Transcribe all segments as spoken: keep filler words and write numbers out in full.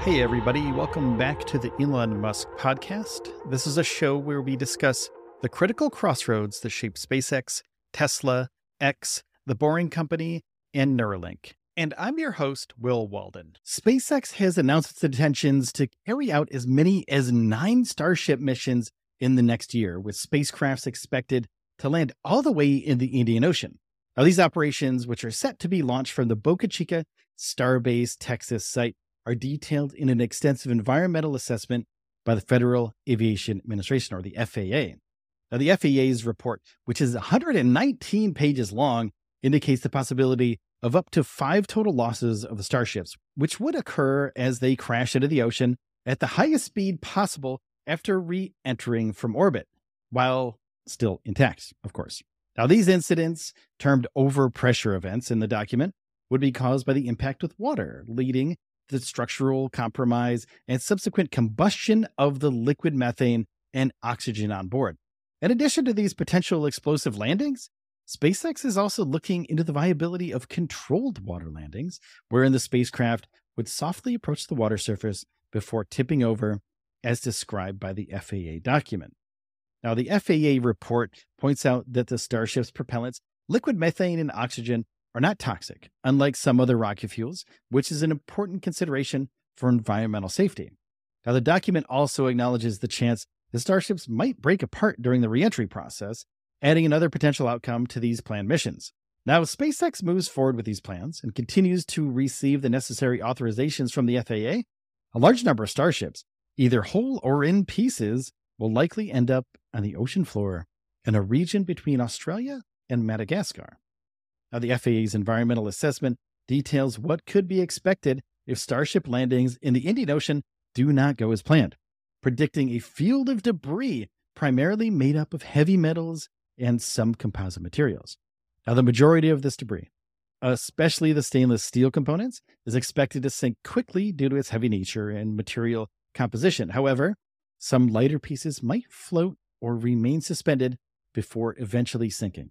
Hey, everybody. Welcome back to the Elon Musk podcast. This is a show where we discuss the critical crossroads that shape SpaceX, Tesla, X, The Boring Company, and Neuralink. And I'm your host, Will Walden. SpaceX has announced its intentions to carry out as many as nine Starship missions in the next year, with spacecrafts expected to land all the way in the Indian Ocean. Now, these operations, which are set to be launched from the Boca Chica Starbase, Texas site, are detailed in an extensive environmental assessment by the Federal Aviation Administration, or the F A A. Now, the F A A's report, which is one hundred nineteen pages long, indicates the possibility of up to five total losses of the Starships, which would occur as they crash into the ocean at the highest speed possible after re-entering from orbit, while still intact, of course. Now, these incidents, termed overpressure events in the document, would be caused by the impact with water, leading the structural compromise and subsequent combustion of the liquid methane and oxygen on board. In addition to these potential explosive landings, SpaceX is also looking into the viability of controlled water landings, wherein the spacecraft would softly approach the water surface before tipping over, as described by the F A A document. Now, the F A A report points out that the Starship's propellants, liquid methane and oxygen, are not toxic, unlike some other rocket fuels, which is an important consideration for environmental safety. Now, the document also acknowledges the chance the Starships might break apart during the reentry process, adding another potential outcome to these planned missions. Now, SpaceX moves forward with these plans and continues to receive the necessary authorizations from the F A A. A large number of Starships, either whole or in pieces, will likely end up on the ocean floor in a region between Australia and Madagascar. Now, the F A A's environmental assessment details what could be expected if Starship landings in the Indian Ocean do not go as planned, predicting a field of debris primarily made up of heavy metals and some composite materials. Now, the majority of this debris, especially the stainless steel components, is expected to sink quickly due to its heavy nature and material composition. However, some lighter pieces might float or remain suspended before eventually sinking.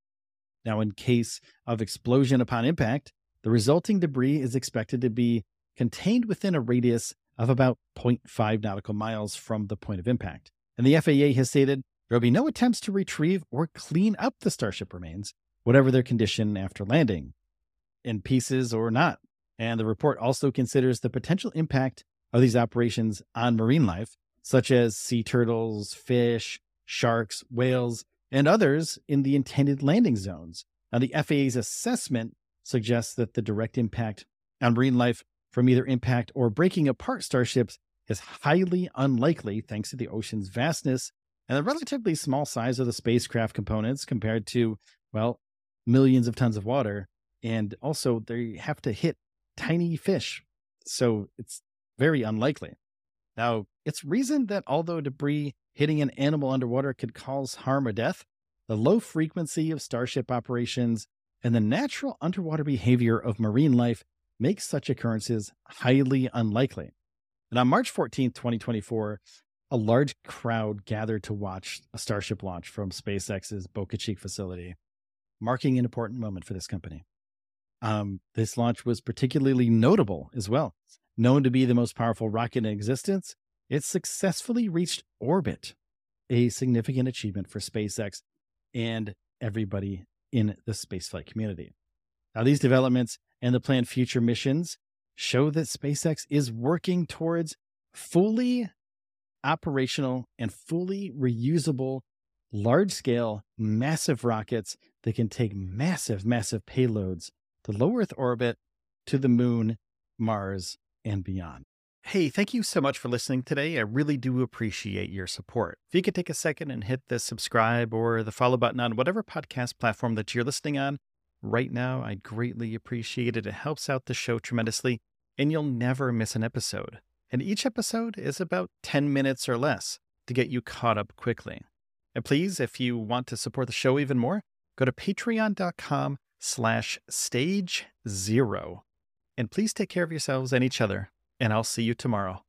Now, in case of explosion upon impact, the resulting debris is expected to be contained within a radius of about zero point five nautical miles from the point of impact. And the F A A has stated there will be no attempts to retrieve or clean up the Starship remains, whatever their condition after landing, in pieces or not. And the report also considers the potential impact of these operations on marine life, such as sea turtles, fish, sharks, whales, and others in the intended landing zones. Now, the F A A's assessment suggests that the direct impact on marine life from either impact or breaking apart Starships is highly unlikely, thanks to the ocean's vastness and the relatively small size of the spacecraft components compared to, well, millions of tons of water. And also, they have to hit tiny fish, so it's very unlikely. Now, it's reasoned that although debris hitting an animal underwater could cause harm or death, the low frequency of Starship operations and the natural underwater behavior of marine life makes such occurrences highly unlikely. And on March fourteenth, twenty twenty-four, a large crowd gathered to watch a Starship launch from SpaceX's Boca Chica facility, marking an important moment for this company. Um, this launch was particularly notable as well. Known to be the most powerful rocket in existence, it successfully reached orbit, a significant achievement for SpaceX and everybody in the spaceflight community. Now, these developments and the planned future missions show that SpaceX is working towards fully operational and fully reusable, large-scale, massive rockets that can take massive, massive payloads to low Earth orbit, to the moon, Mars, and beyond. Hey, thank you so much for listening today. I really do appreciate your support. If you could take a second and hit the subscribe or the follow button on whatever podcast platform that you're listening on right now, I'd greatly appreciate it. It helps out the show tremendously, and you'll never miss an episode. And each episode is about ten minutes or less to get you caught up quickly. And please, if you want to support the show even more, go to patreon.com slash stage zero. And please take care of yourselves and each other, and I'll see you tomorrow.